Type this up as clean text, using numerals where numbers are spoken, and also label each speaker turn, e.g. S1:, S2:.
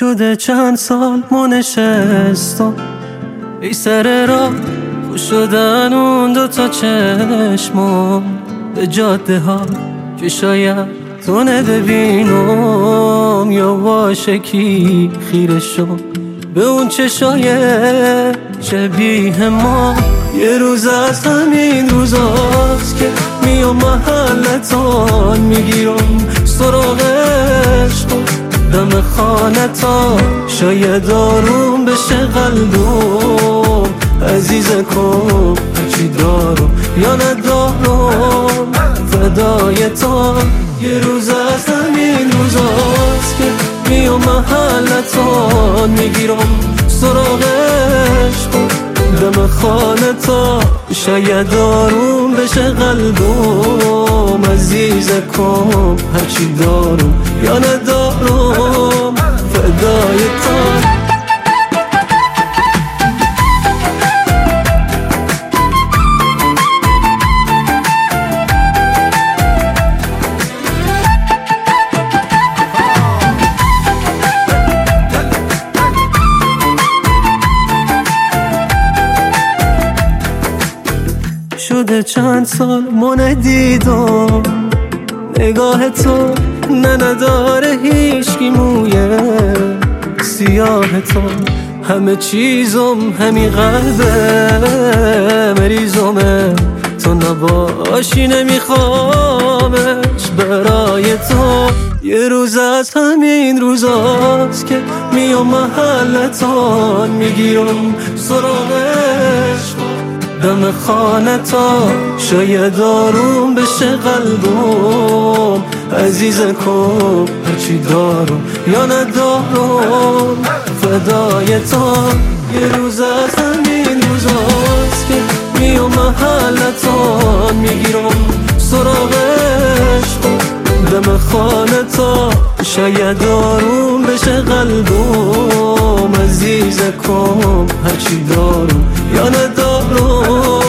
S1: شده چند سال ما نشستم ای سر را خوش شدن اون دوتا چشمم به جاده ها که شاید تو نبینم، یا واشکی خیره شد به اون چشای شبیه ما. یه روز از همین روزاست که میام محلتان میگیرم سراغ عشق دم خانه تا شاید آروم بشه قلبم. عزیز کن هرچی دارم یا ندارم فدای تو. یه روز از همین روزاست که میام محلتان میگیرم سراغ عشق دم خانه تا شاید آروم بشه قلبم. عزیز کن هرچی دارم یا ندارم فدای تو. شده چند سال ما ندیدم نگاه تو نداره هیچکی مویه سیاه تو. همه چیزم همین قلبه مریضمه تو نباشی نمیخوامش برای تو. یه روز از همین روزاست که میام محلتان میگیرم سراغش دم خانه تا شاید آروم بشه قلبم. عزیز کن هرچی دارم یا ندارم فدای تو. یه روز از همین روزاست که میام محلتان میگیرم سراغش دم خانه تا شاید آروم بشه قلبم. عزیز کن هرچی دارم یا ندارم